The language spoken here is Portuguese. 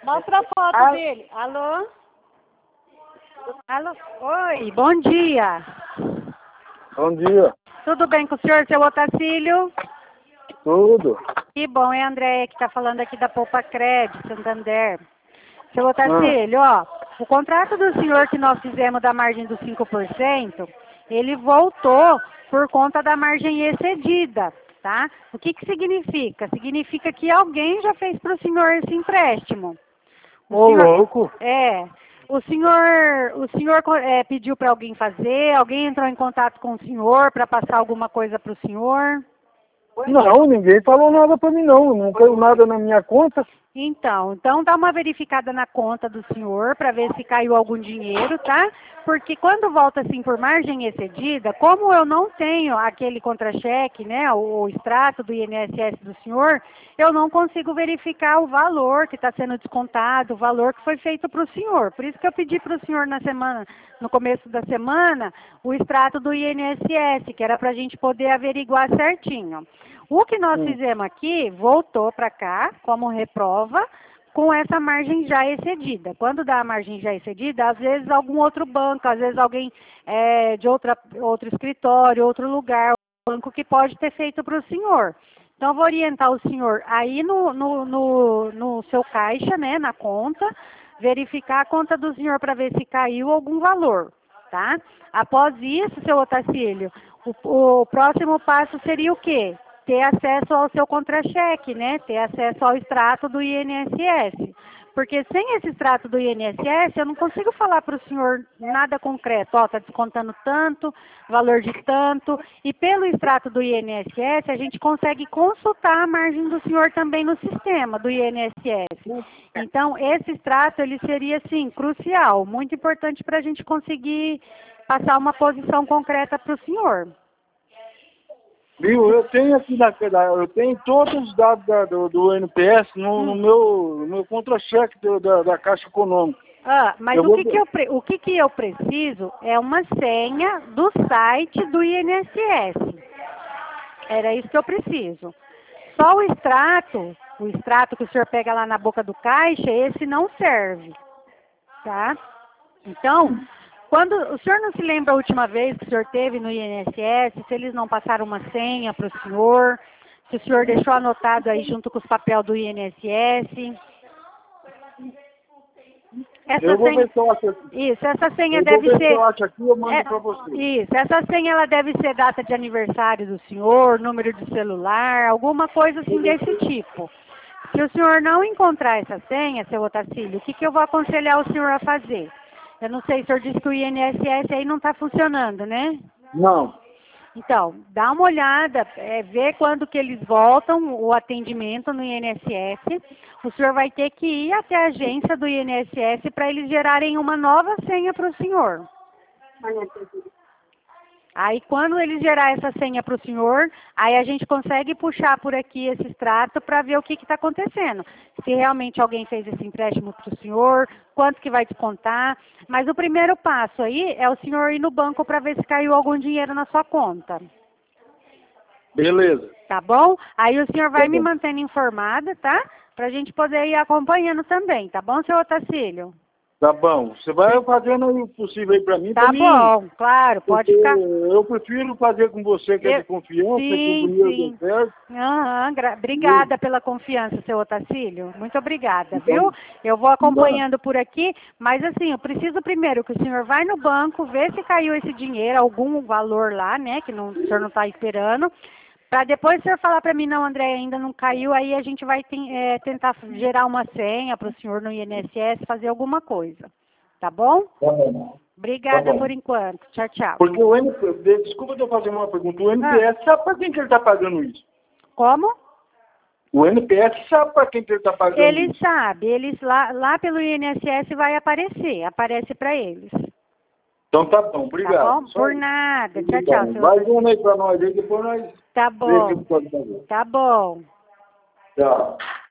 Mostra a foto dele. Alô? Alô? Oi, bom dia. Bom dia. Tudo bem com o senhor, seu Otacílio? Tudo. Que bom, é a Andréia que está falando aqui da Poupa Crédito, Santander. Seu Otacílio, ó, o contrato do senhor que nós fizemos da margem dos 5%, ele voltou por conta da margem excedida, tá? O que que significa? Significa que alguém já fez para o senhor esse empréstimo. Louco. O senhor pediu para alguém fazer, alguém entrou em contato com o senhor para passar alguma coisa para o senhor? Não, ninguém falou nada pra mim não. Não caiu nada na minha conta. Então dá uma verificada na conta do senhor para ver se caiu algum dinheiro, tá? Porque quando volta assim por margem excedida, como eu não tenho aquele contra-cheque, né, o extrato do INSS do senhor, eu não consigo verificar o valor que está sendo descontado, o valor que foi feito para o senhor. Por isso que eu pedi para o senhor no começo da semana, o extrato do INSS, que era para a gente poder averiguar certinho. O que nós fizemos aqui, voltou para cá, como reprova, com essa margem já excedida. Quando dá a margem já excedida, às vezes algum outro banco, às vezes alguém de outro escritório, outro lugar, banco que pode ter feito para o senhor. Então, eu vou orientar o senhor aí no seu caixa, né, na conta, verificar a conta do senhor para ver se caiu algum valor, tá? Após isso, seu Otacílio, o próximo passo seria o quê? Ter acesso ao seu contra-cheque, né? Ter acesso ao extrato do INSS. Porque sem esse extrato do INSS, eu não consigo falar para o senhor nada concreto. Ó, está descontando tanto, valor de tanto. E pelo extrato do INSS, a gente consegue consultar a margem do senhor também no sistema do INSS. Então, esse extrato, ele seria, assim, crucial, muito importante para a gente conseguir passar uma posição concreta para o senhor. Viu? Eu tenho aqui eu tenho todos os dados do NPS no meu contra-cheque da Caixa Econômica. Mas o que eu preciso é uma senha do site do INSS. Era isso que eu preciso. Só o extrato que o senhor pega lá na boca do caixa, esse não serve, tá? Então, quando o senhor não se lembra a última vez que o senhor teve no INSS, se eles não passaram uma senha para o senhor, se o senhor deixou anotado aí junto com os papéis do INSS. Eu vou ver se eu acho aqui. Isso, essa senha eu deve vou ver ser. Se eu acho aqui, eu mando para você. Isso, essa senha ela deve ser data de aniversário do senhor, número de celular, alguma coisa assim desse tipo. Se o senhor não encontrar essa senha, seu Otacílio, o que eu vou aconselhar o senhor a fazer? Eu não sei, o senhor disse que o INSS aí não está funcionando, né? Não. Então, dá uma olhada, vê quando que eles voltam o atendimento no INSS. O senhor vai ter que ir até a agência do INSS para eles gerarem uma nova senha para o senhor. Aí, quando eles gerar essa senha para o senhor, aí a gente consegue puxar por aqui esse extrato para ver o que está acontecendo. Se realmente alguém fez esse empréstimo para o senhor, quanto que vai descontar. Mas o primeiro passo aí é o senhor ir no banco para ver se caiu algum dinheiro na sua conta. Beleza. Tá bom? Aí o senhor vai me mantendo informada, tá? Para a gente poder ir acompanhando também, tá bom, seu Otacílio? Tá bom. Você vai fazendo o possível aí pra mim. Tá bom, claro, pode ficar. Eu prefiro fazer com você que é de confiança, Sim. Obrigada pela confiança, seu Otacílio. Muito obrigada, viu? Eu vou acompanhando por aqui, mas assim, eu preciso primeiro que o senhor vai no banco, ver se caiu esse dinheiro, algum valor lá, né, que o senhor não está esperando. Para depois o senhor falar para mim, não, André, ainda não caiu, aí a gente vai tentar gerar uma senha para o senhor no INSS, fazer alguma coisa. Tá bom? Tá bom. Obrigada por enquanto. Tchau, tchau. Porque desculpa eu fazer uma pergunta, o NPS sabe para quem que ele está pagando isso? Como? O NPS sabe para quem que ele está pagando isso? Eles sabem, lá pelo INSS vai aparece para eles. Então tá bom, obrigado. Tá bom? Por nada. Tchau, tchau. Vai vendo aí para nós aí, depois nós... Tá bom. Tá bom. Tchau.